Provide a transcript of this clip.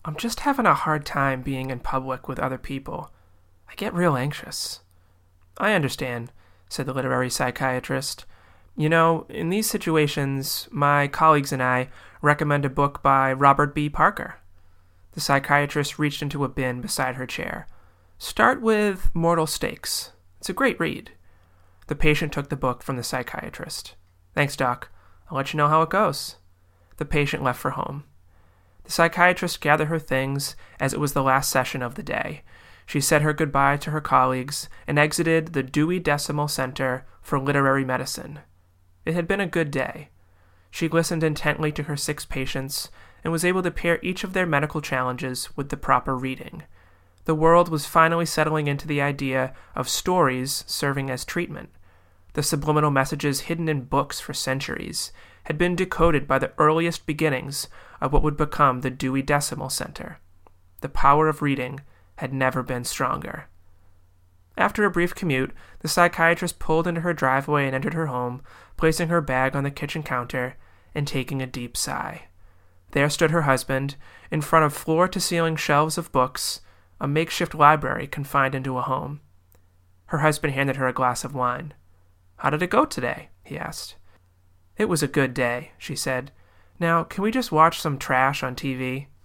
I'm just having a hard time being in public with other people. I get real anxious." "I understand," said the literary psychiatrist. "You know, in these situations, my colleagues and I recommend a book by Robert B. Parker." The psychiatrist reached into a bin beside her chair. "Start with Mortal Stakes. It's a great read." The patient took the book from the psychiatrist. "Thanks, Doc. I'll let you know how it goes." The patient left for home. The psychiatrist gathered her things as it was the last session of the day. She said her goodbye to her colleagues and exited the Dewey Decimal Center for Literary Medicine. It had been a good day. She listened intently to her 6 patients and was able to pair each of their medical challenges with the proper reading. The world was finally settling into the idea of stories serving as treatment. The subliminal messages hidden in books for centuries had been decoded by the earliest beginnings of what would become the Dewey Decimal Center. The power of reading had never been stronger. After a brief commute, the psychiatrist pulled into her driveway and entered her home, placing her bag on the kitchen counter and taking a deep sigh. There stood her husband, in front of floor-to-ceiling shelves of books, a makeshift library confined into a home. Her husband handed her a glass of wine. "How did it go today?" he asked. "It was a good day," she said. "Now, can we just watch some trash on TV?"